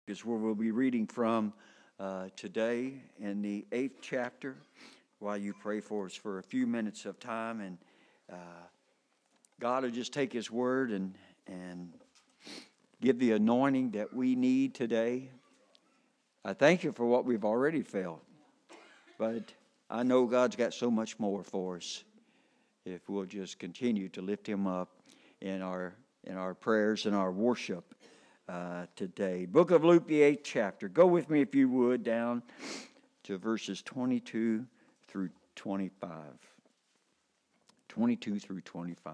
is where we'll be reading from today in the 8th chapter. While you pray for us for a few minutes of time, and God will just take His word and give the anointing that we need today. I thank you for what we've already felt, but I know God's got so much more for us if we'll just continue to lift Him up in our prayers and our worship today. Book of Luke, the 8th chapter. Go with me, if you would, down to verses 22 through 25. 22 through 25.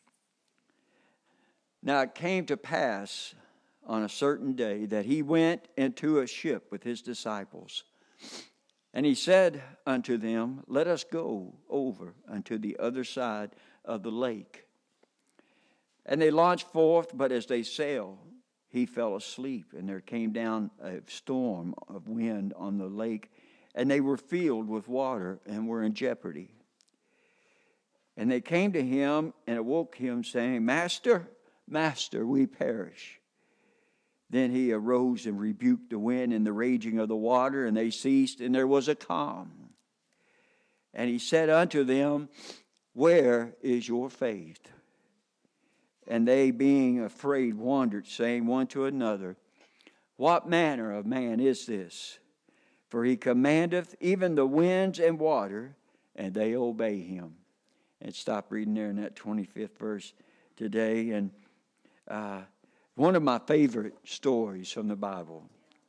Now it came to pass on a certain day that he went into a ship with his disciples. And he said unto them, Let us go over unto the other side of the lake. And they launched forth, but as they sailed, he fell asleep, and there came down a storm of wind on the lake, and they were filled with water and were in jeopardy. And they came to him and awoke him, saying, Master, Master, we perish. Then he arose and rebuked the wind and the raging of the water, and they ceased, and there was a calm. And he said unto them, Where is your faith? And they, being afraid, wondered, saying one to another, What manner of man is this? For he commandeth even the winds and water, and they obey him. And stop reading there in that 25th verse today. And one of my favorite stories from the Bible.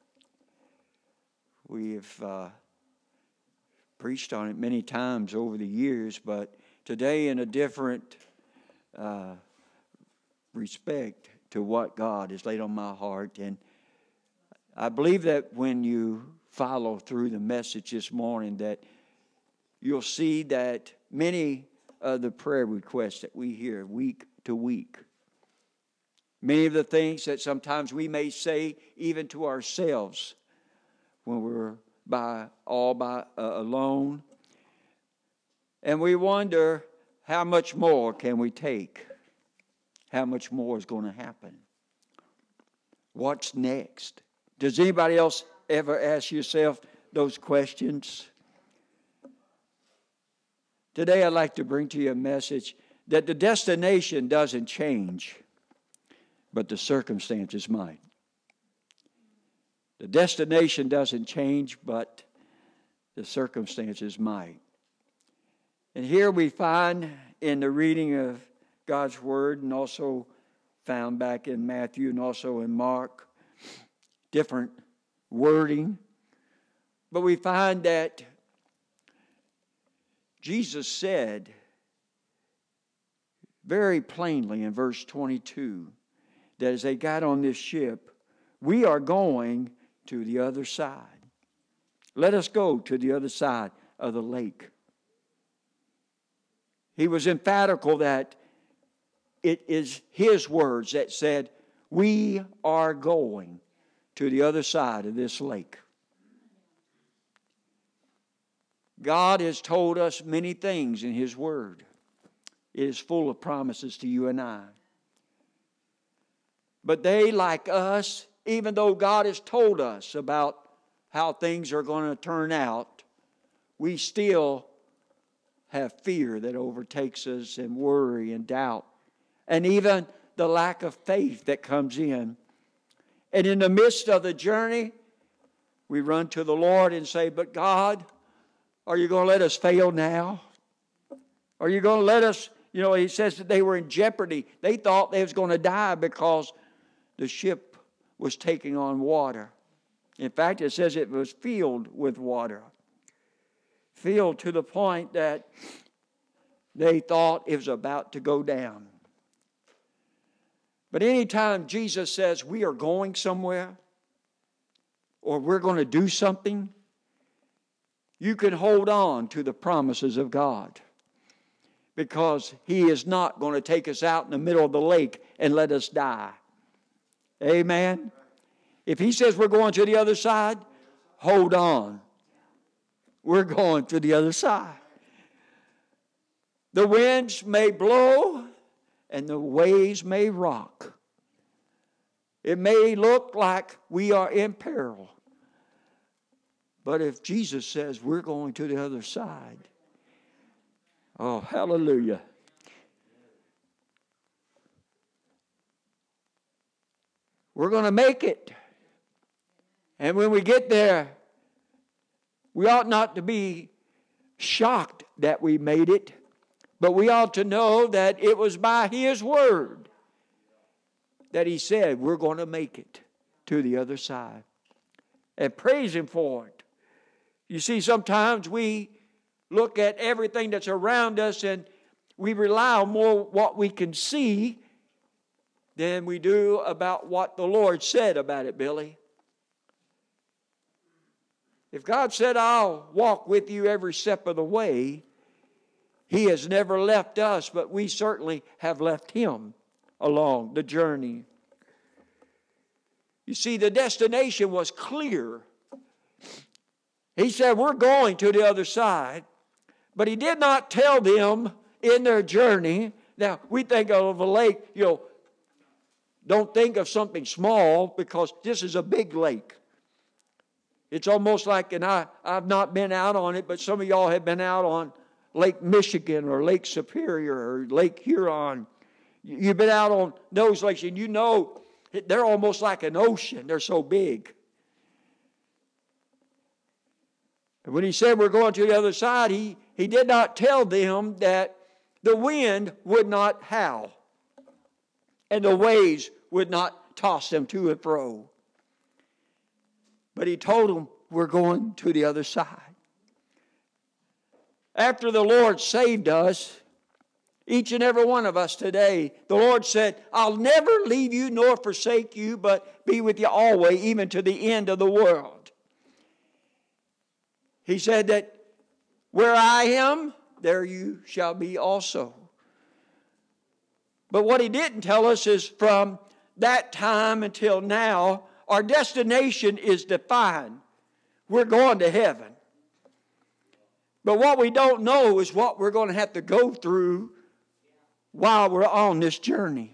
We've preached on it many times over the years, but today in a different respect to what God has laid on my heart. And I believe that when you follow through the message this morning, that you'll see that many of the prayer requests that we hear week to week, many of the things that sometimes we may say even to ourselves when we're alone, and we wonder, how much more can we take? How much more is going to happen? What's next? Does anybody else ever ask yourself those questions? Today I'd like to bring to you a message that the destination doesn't change, but the circumstances might. The destination doesn't change, but the circumstances might. And here we find in the reading of God's Word, and also found back in Matthew and also in Mark, different wording. But we find that Jesus said very plainly in verse 22 that as they got on this ship, we are going to the other side. Let us go to the other side of the lake. He was emphatical that it is His words that said, we are going to the other side of this lake. God has told us many things in His Word. It is full of promises to you and I. But they, like us, even though God has told us about how things are going to turn out, we still have fear that overtakes us, and worry and doubt, and even the lack of faith that comes in. And in the midst of the journey, we run to the Lord and say, But God, are you going to let us fail now? Are you going to let us, He says that they were in jeopardy. They thought they was going to die because the ship was taking on water. In fact, it says it was filled with water. Filled to the point that they thought it was about to go down. But anytime Jesus says we are going somewhere, or we're going to do something, you can hold on to the promises of God, because He is not going to take us out in the middle of the lake and let us die. Amen? If He says we're going to the other side, hold on. We're going to the other side. The winds may blow and the waves may rock. It may look like we are in peril. But if Jesus says we're going to the other side, oh, hallelujah. We're going to make it. And when we get there, we ought not to be shocked that we made it, but we ought to know that it was by His word that He said we're going to make it to the other side. And praise Him for it. You see, sometimes we look at everything that's around us and we rely on more what we can see than we do about what the Lord said about it, Billy. If God said, I'll walk with you every step of the way, He has never left us, but we certainly have left Him along the journey. You see, the destination was clear. He said, we're going to the other side, but He did not tell them in their journey. Now, we think of a lake, don't think of something small, because this is a big lake. It's almost like, and I've not been out on it, but some of y'all have been out on Lake Michigan or Lake Superior or Lake Huron. You've been out on those lakes, and you know they're almost like an ocean. They're so big. And when He said we're going to the other side, He did not tell them that the wind would not howl and the waves would not toss them to and fro. But He told them, we're going to the other side. After the Lord saved us, each and every one of us today, the Lord said, I'll never leave you nor forsake you, but be with you always, even to the end of the world. He said that where I am, there you shall be also. But what He didn't tell us is from that time until now, our destination is defined. We're going to heaven. But what we don't know is what we're going to have to go through while we're on this journey.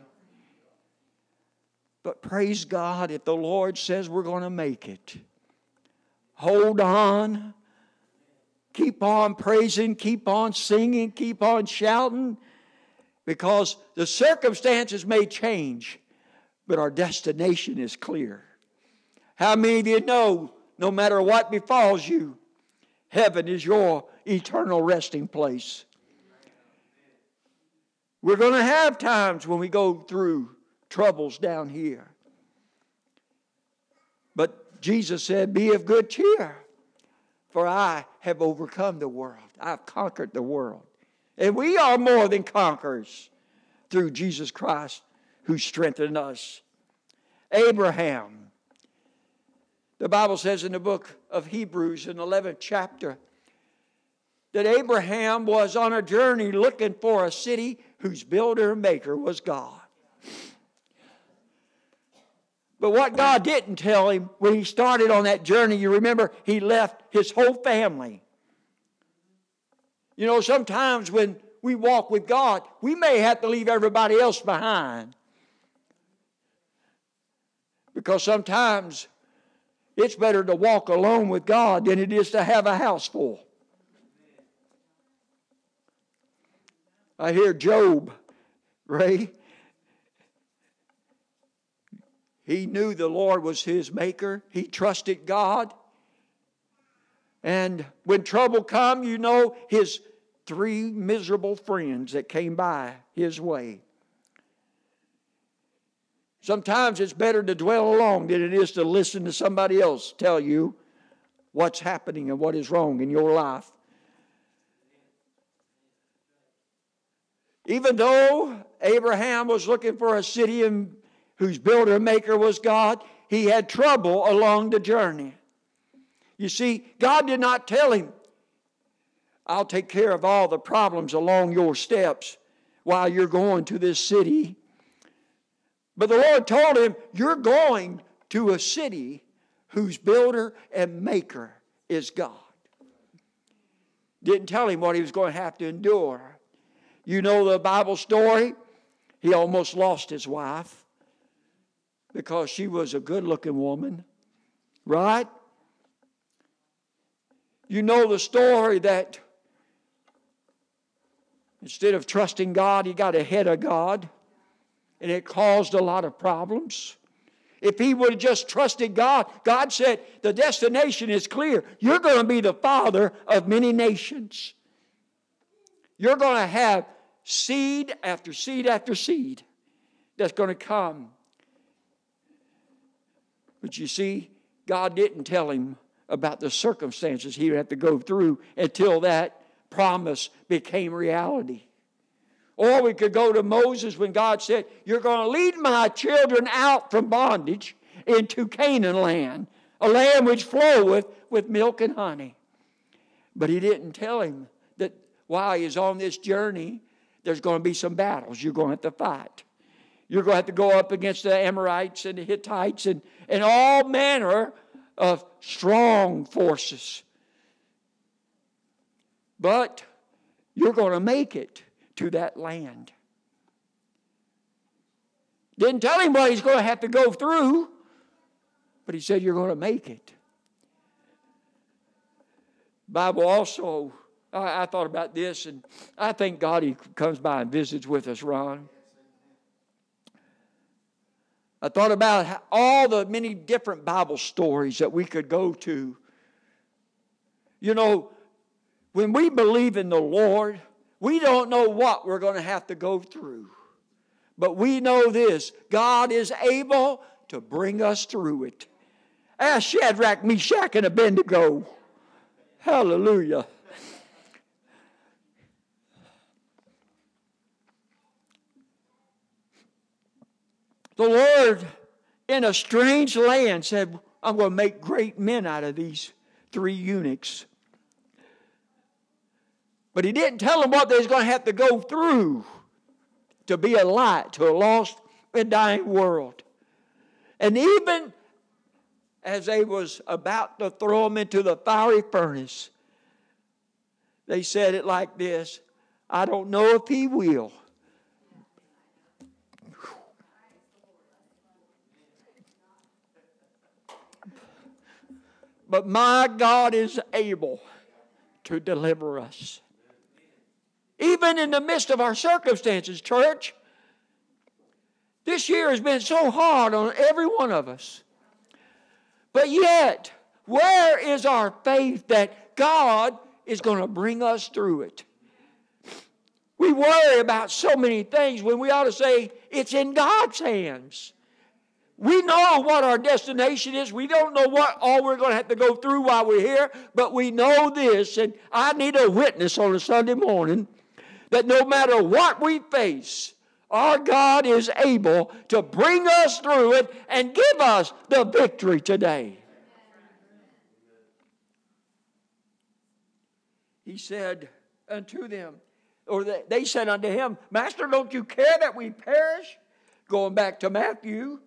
But praise God, if the Lord says we're going to make it, hold on. Keep on praising, keep on singing, keep on shouting, because the circumstances may change, but our destination is clear. How many of you know, no matter what befalls you, heaven is your eternal resting place? We're going to have times when we go through troubles down here. But Jesus said, be of good cheer, for I have overcome the world. I've conquered the world. And we are more than conquerors through Jesus Christ who strengthened us. Abraham. The Bible says in the book of Hebrews in the 11th chapter that Abraham was on a journey looking for a city whose builder and maker was God. But what God didn't tell him when he started on that journey, you remember, he left his whole family. You know, sometimes when we walk with God, we may have to leave everybody else behind. Because sometimes it's better to walk alone with God than it is to have a house full. I hear Job, Ray. He knew the Lord was his maker. He trusted God. And when trouble come, you know his 3 miserable friends that came by his way. Sometimes it's better to dwell alone than it is to listen to somebody else tell you what's happening and what is wrong in your life. Even though Abraham was looking for a city whose builder and maker was God, he had trouble along the journey. You see, God did not tell him, I'll take care of all the problems along your steps while you're going to this city. But the Lord told him, you're going to a city whose builder and maker is God. Didn't tell him what he was going to have to endure. You know the Bible story. He almost lost his wife. because she was a good-looking woman, right? You know the story that instead of trusting God, he got ahead of God, and it caused a lot of problems. If he would have just trusted God, God said, the destination is clear. You're going to be the father of many nations. You're going to have seed after seed after seed that's going to come. But you see, God didn't tell him about the circumstances he would have to go through until that promise became reality. Or we could go to Moses when God said, you're going to lead my children out from bondage into Canaan land, a land which floweth with milk and honey. But he didn't tell him that while he is on this journey, there's going to be some battles you're going to have to fight. You're going to have to go up against the Amorites and the Hittites and all manner of strong forces. But you're going to make it to that land. Didn't tell him what he's going to have to go through, but he said you're going to make it. Bible also, I thought about this, and I thank God he comes by and visits with us, Ron. I thought about all the many different Bible stories that we could go to. You know, when we believe in the Lord, we don't know what we're going to have to go through. But we know this, God is able to bring us through it. Ask Shadrach, Meshach, and Abednego. Hallelujah. The Lord, in a strange land, said, I'm going to make great men out of these 3 eunuchs. But he didn't tell them what they was going to have to go through to be a light to a lost and dying world. And even as they was about to throw them into the fiery furnace, they said it like this, I don't know if he will. But my God is able to deliver us. Even in the midst of our circumstances, church, this year has been so hard on every one of us. But yet, where is our faith that God is going to bring us through it? We worry about so many things when we ought to say it's in God's hands. We know what our destination is. We don't know what all we're going to have to go through while we're here, but we know this, and I need a witness on a Sunday morning that no matter what we face, our God is able to bring us through it and give us the victory today. He said unto them, or they said unto him, Master, don't you care that we perish? Going back to Matthew.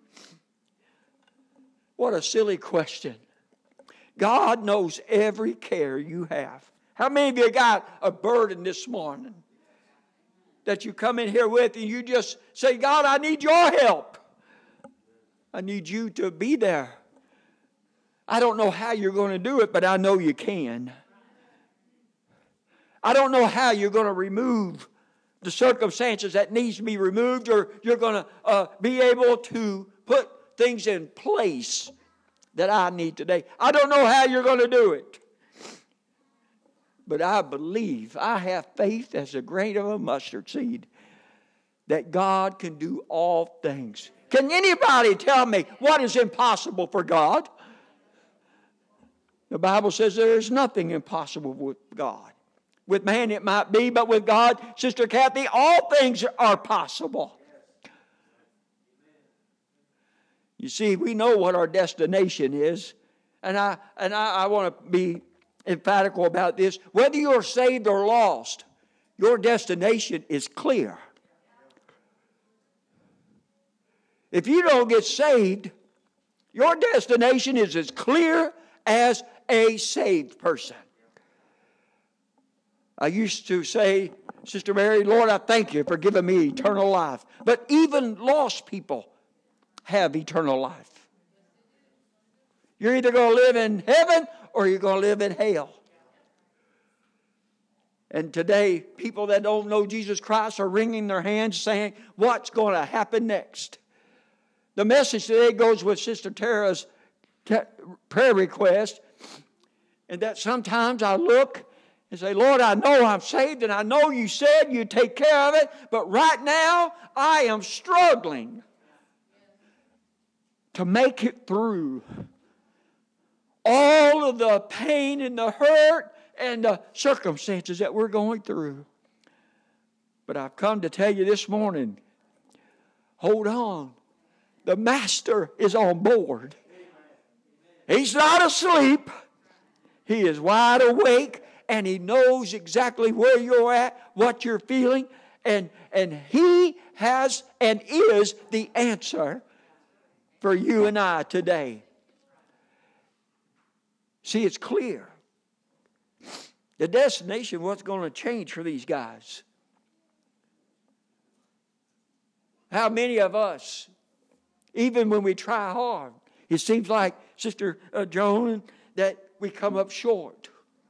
What a silly question. God knows every care you have. How many of you got a burden this morning that you come in here with and you just say, God, I need your help. I need you to be there. I don't know how you're going to do it, but I know you can. I don't know how you're going to remove the circumstances that needs to be removed, or you're going to be able to put things in place that I need today. I don't know how you're going to do it. But I believe, I have faith as a grain of a mustard seed that God can do all things. Can anybody tell me what is impossible for God? The Bible says there is nothing impossible with God. With man it might be, but with God, Sister Kathy, all things are possible. You see, we know what our destination is. And I want to be emphatical about this. Whether you're saved or lost, your destination is clear. If you don't get saved, your destination is as clear as a saved person. I used to say, Sister Mary, Lord, I thank you for giving me eternal life. But even lost people have eternal life. You're either going to live in heaven or you're going to live in hell. And today, people that don't know Jesus Christ are wringing their hands saying, what's going to happen next? The message today goes with Sister Tara's prayer request. And that sometimes I look and say, Lord, I know I'm saved and I know you said you'd take care of it. But right now, I am struggling to make it through all of the pain and the hurt and the circumstances that we're going through. But I've come to tell you this morning, hold on. The Master is on board. He's not asleep. He is wide awake, and He knows exactly where you're at, what you're feeling, and He has and is the answer for you and I today. See, it's clear. The destination wasn't going to change for these guys. How many of us, even when we try hard, it seems like Sister Joan, that we come up short.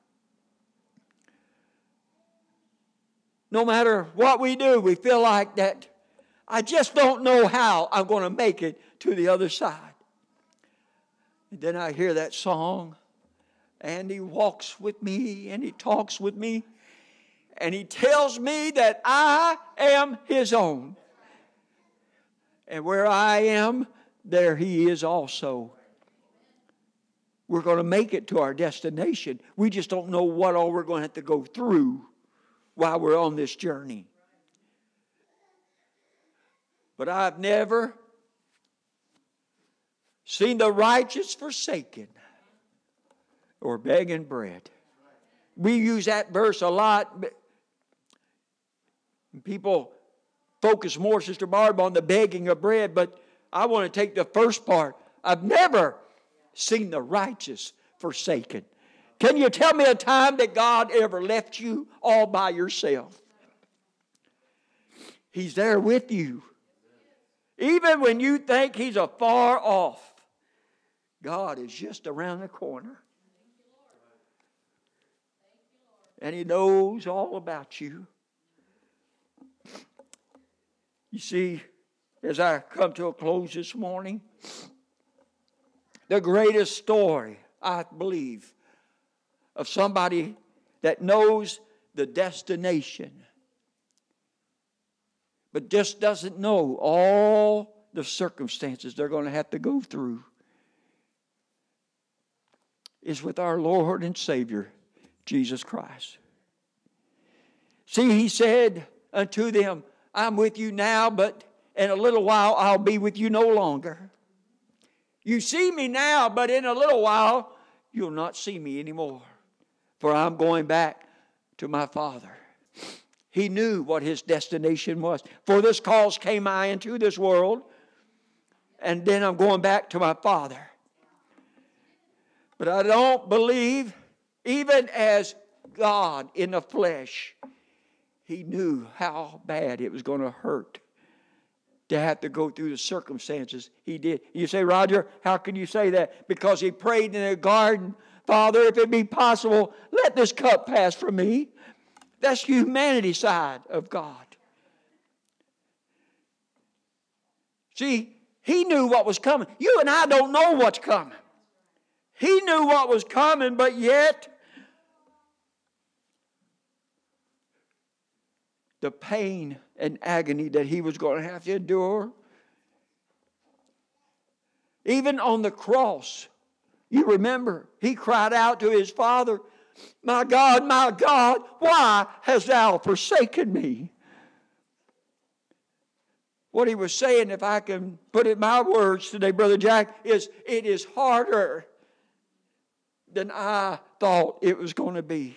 No matter what we do, we feel like that I just don't know how I'm going to make it to the other side. And then I hear that song, and He walks with me, and He talks with me, and He tells me that I am His own. And where I am, there He is also. We're going to make it to our destination. We just don't know what all we're going to have to go through while we're on this journey. But I've never seen the righteous forsaken or begging bread. We use that verse a lot. People focus more, Sister Barb, on the begging of bread, but I want to take the first part. I've never seen the righteous forsaken. Can you tell me a time that God ever left you all by yourself? He's there with you. Even when you think He's afar off, God is just around the corner. And He knows all about you. You see, as I come to a close this morning, the greatest story, I believe, of somebody that knows the destination, but just doesn't know all the circumstances they're going to have to go through, is with our Lord and Savior, Jesus Christ. See, He said unto them, I'm with you now, but in a little while I'll be with you no longer. You see me now, but in a little while you'll not see me anymore. For I'm going back to my Father. He knew what His destination was. For this cause came I into this world, and then I'm going back to my Father. But I don't believe, even as God in the flesh, He knew how bad it was going to hurt to have to go through the circumstances He did. You say, Roger, how can you say that? Because He prayed in the garden, Father, if it be possible, let this cup pass from me. That's the humanity side of God. See, He knew what was coming. You and I don't know what's coming. He knew what was coming, but yet the pain and agony that He was going to have to endure. Even on the cross, you remember, He cried out to His Father, my God, why hast Thou forsaken me? What He was saying, if I can put it in my words today, Brother Jack, is it is harder than I thought it was going to be.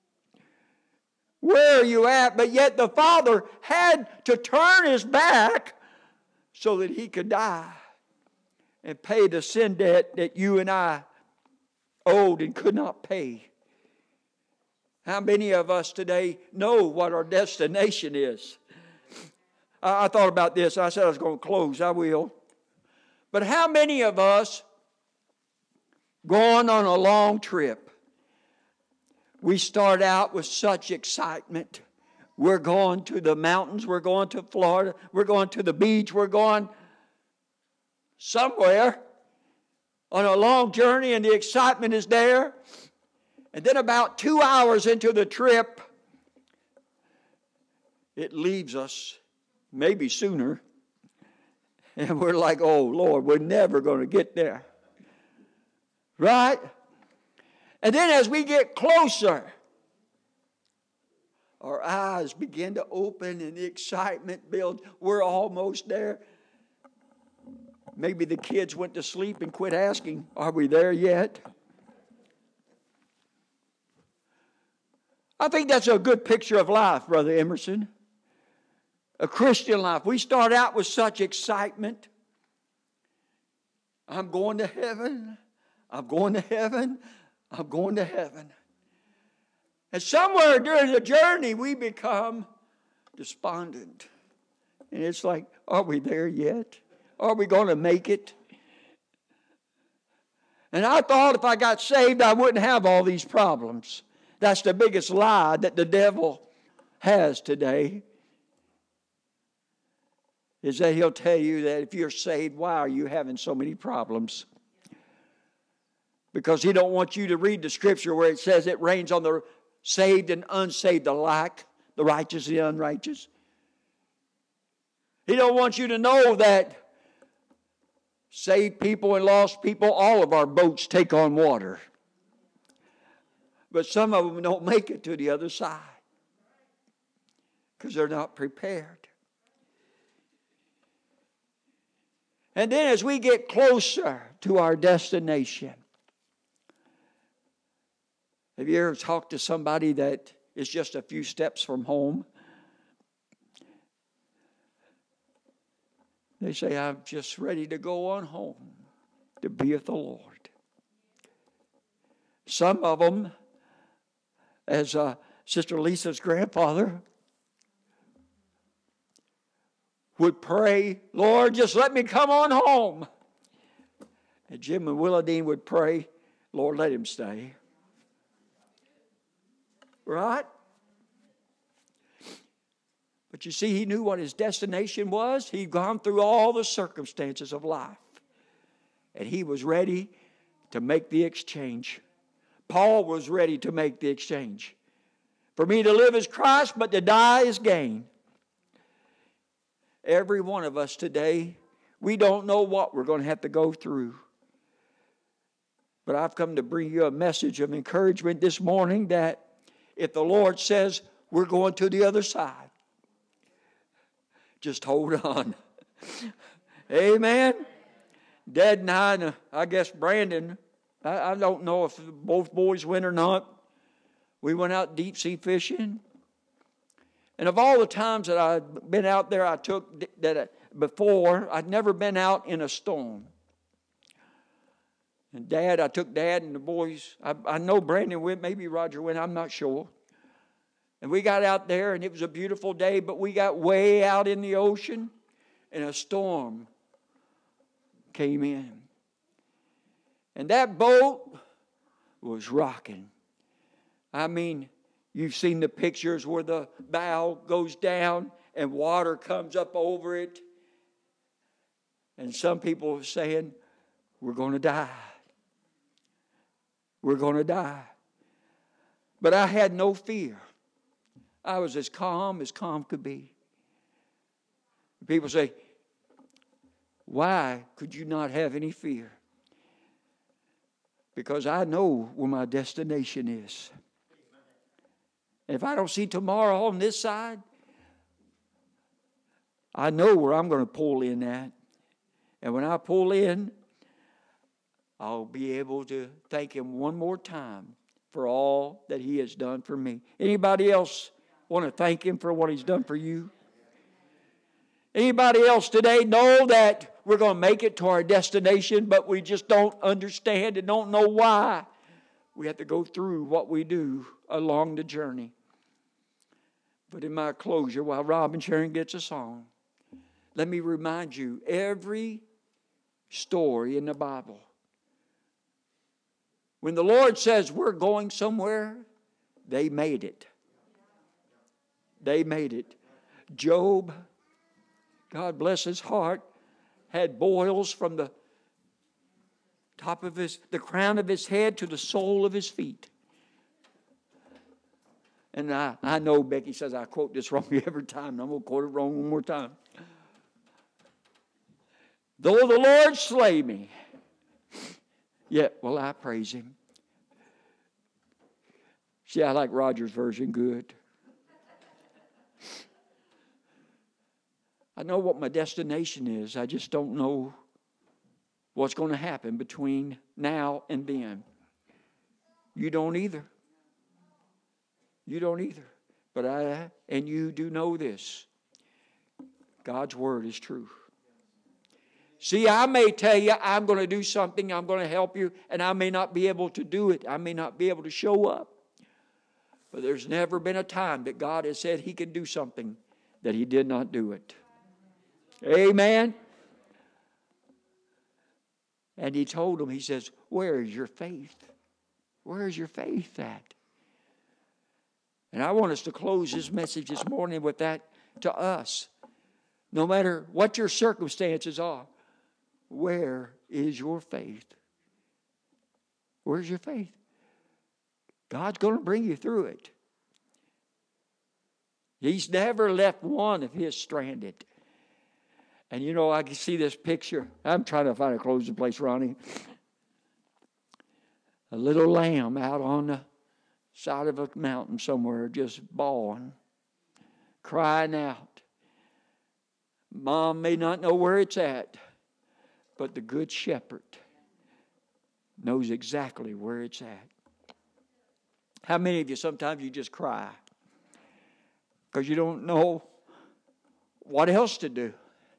Where are you at? But yet the Father had to turn His back so that He could die and pay the sin debt that you and I owed and could not pay. How many of us today know what our destination is? I thought about this. I said I was going to close. I will. But how many of us going on a long trip, we start out with such excitement. We're going to the mountains, we're going to Florida, we're going to the beach, we're going somewhere on a long journey, and the excitement is there. And then about 2 hours into the trip, it leaves us, maybe sooner. And we're like, oh, Lord, we're never going to get there. Right? And then as we get closer, our eyes begin to open and the excitement builds. We're almost there. Maybe the kids went to sleep and quit asking, are we there yet? I think that's a good picture of life, Brother Emerson. A Christian life. We start out with such excitement. I'm going to heaven. I'm going to heaven. I'm going to heaven. And somewhere during the journey, we become despondent. And it's like, are we there yet? Are we going to make it? And I thought if I got saved, I wouldn't have all these problems. That's the biggest lie that the devil has today. Is that he'll tell you that if you're saved, why are you having so many problems? Because he don't want you to read the scripture where it says it rains on the saved and unsaved alike, the righteous and the unrighteous. He don't want you to know that saved people and lost people, all of our boats take on water. But some of them don't make it to the other side because they're not prepared. And then as we get closer to our destination, have you ever talked to somebody that is just a few steps from home? They say, I'm just ready to go on home to be with the Lord. Some of them, as Sister Lisa's grandfather, would pray, Lord, just let me come on home. And Jim and Willadine would pray, Lord, let him stay. Right? But you see, he knew what his destination was. He'd gone through all the circumstances of life. And he was ready to make the exchange. Paul was ready to make the exchange. For me to live is Christ, but to die is gain. Every one of us today, we don't know what we're going to have to go through. But I've come to bring you a message of encouragement this morning that if the Lord says we're going to the other side, just hold on. Amen. Dad and I, and I guess Brandon, I don't know if both boys went or not. We went out deep sea fishing. And of all the times that I'd been out there, I took that before, I'd never been out in a storm. And I took Dad and the boys. I know Brandon went, maybe Roger went, I'm not sure. And we got out there, and it was a beautiful day, but we got way out in the ocean, and a storm came in. And that boat was rocking. I mean, you've seen the pictures where the bow goes down and water comes up over it. And some people are saying, we're going to die. We're going to die. But I had no fear. I was as calm could be. People say, why could you not have any fear? Because I know where my destination is. If I don't see tomorrow on this side, I know where I'm going to pull in at. And when I pull in, I'll be able to thank Him one more time for all that He has done for me. Anybody else want to thank Him for what He's done for you? Anybody else today know that we're going to make it to our destination, but we just don't understand and don't know why we have to go through what we do along the journey? But in my closure, while Rob and Sharon gets a song, let me remind you, every story in the Bible. When the Lord says we're going somewhere, they made it. They made it. Job, God bless his heart, had boils from the top of the crown of his head to the sole of his feet. And I know Becky says I quote this wrong every time, and I'm going to quote it wrong one more time. Though the Lord slay me, yet will I praise Him. See, I like Roger's version good. I know what my destination is. I just don't know what's going to happen between now and then. You don't either. You don't either. But I and you do know this. God's Word is true. See, I may tell you I'm going to do something, I'm going to help you, and I may not be able to do it. I may not be able to show up. But there's never been a time that God has said He can do something that He did not do it. Amen. And He told him, He says, where is your faith? Where is your faith at? And I want us to close this message this morning with that to us. No matter what your circumstances are, where is your faith? Where's your faith? God's going to bring you through it. He's never left one of His stranded. And you know, I can see this picture. I'm trying to find a closing place, Ronnie. A little lamb out on the side of a mountain somewhere, just bawling, crying out. Mom may not know where it's at, but the Good Shepherd knows exactly where it's at. How many of you, sometimes you just cry because you don't know what else to do?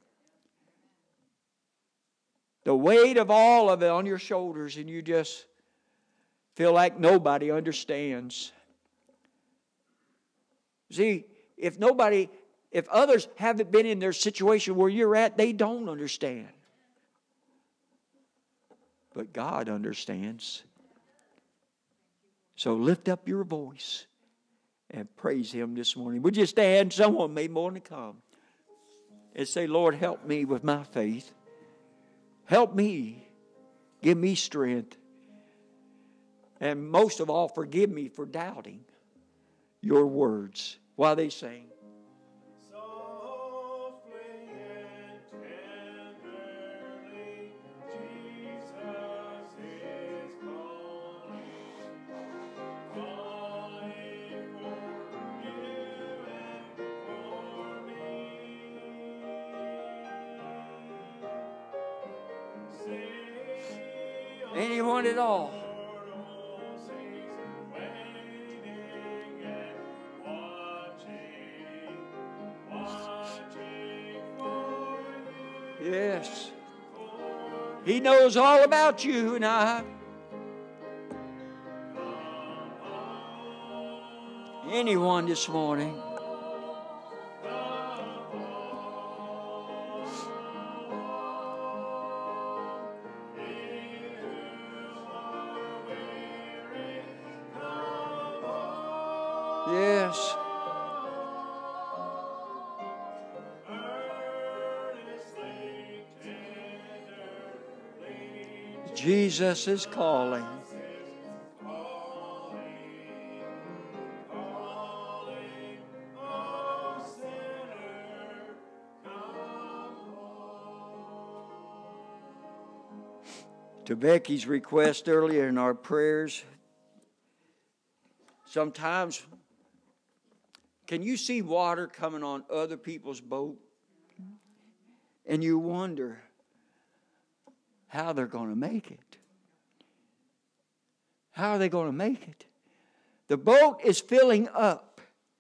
The weight of all of it on your shoulders, and you just feel like nobody understands. See, if others haven't been in their situation where you're at, they don't understand. But God understands. So lift up your voice and praise Him this morning. Would you stand? Someone may want to come and say, Lord, help me with my faith. Help me. Give me strength. And most of all, forgive me for doubting your words while they sing. Anyone at all? Yes. He knows all about you and I. Anyone this morning? Yes. Jesus is calling. To Becky's request earlier in our prayers, sometimes, can you see water coming on other people's boat? And you wonder how they're going to make it. How are they going to make it? The boat is filling up,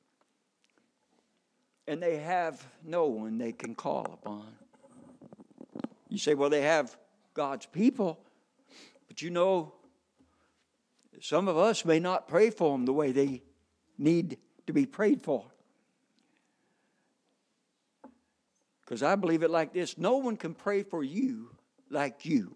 and they have no one they can call upon. You say, well, they have God's people, but you know, some of us may not pray for them the way they need to be prayed for. Because I believe it like this: no one can pray for you like you.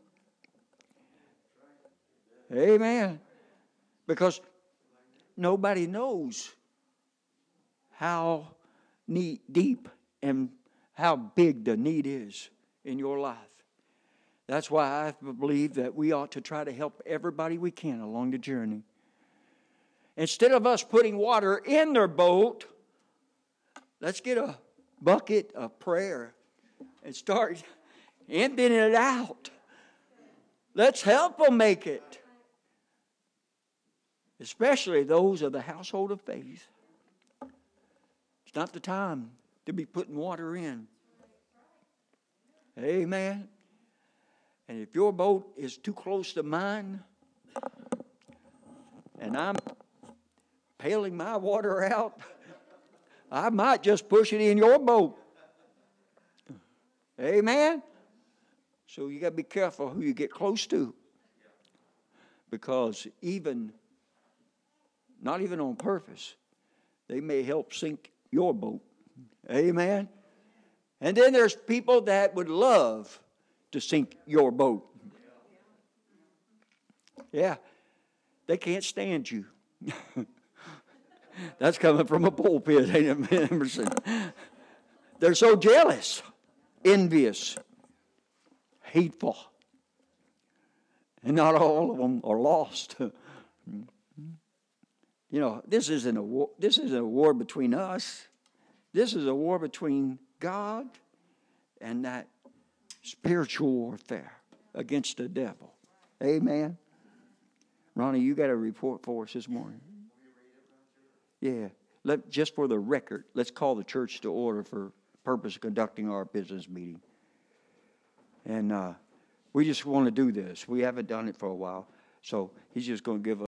Amen. Because nobody knows how deep and how big the need is in your life. That's why I believe that we ought to try to help everybody we can along the journey. Instead of us putting water in their boat, let's get a bucket of prayer and start emptying it out. Let's help them make it. Especially those of the household of faith. It's not the time to be putting water in. Amen. And if your boat is too close to mine, and I'm paling my water out, I might just push it in your boat. Amen. So you got to be careful who you get close to. Because not even on purpose, they may help sink your boat. Amen. And then there's people that would love to sink your boat. Yeah. They can't stand you. That's coming from a pulpit, ain't it, Emerson? They're so jealous, envious, hateful. And not all of them are lost. You know, this isn't a war. This isn't a war between us. This is a war between God and that spiritual warfare against the devil. Amen. Ronnie, you got a report for us this morning. Yeah. Just for the record, let's call the church to order for purpose of conducting our business meeting. And we just want to do this. We haven't done it for a while. So he's just going to give us